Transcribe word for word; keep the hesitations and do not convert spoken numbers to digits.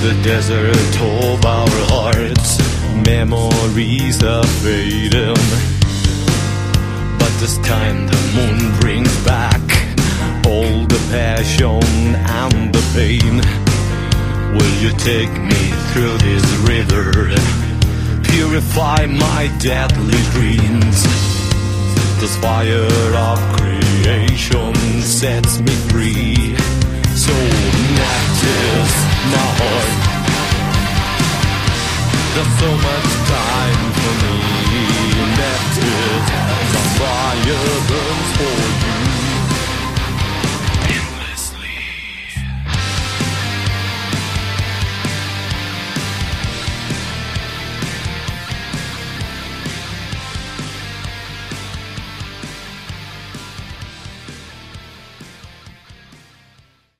the desert of our hearts, memories are fading. But this time the moon brings back all the passion and the pain. Will you take me through this river, purify my deadly dreams? This fire of creation sets me free. So Neptus, my heart, there's so much time for me. Neptus, my fire burns.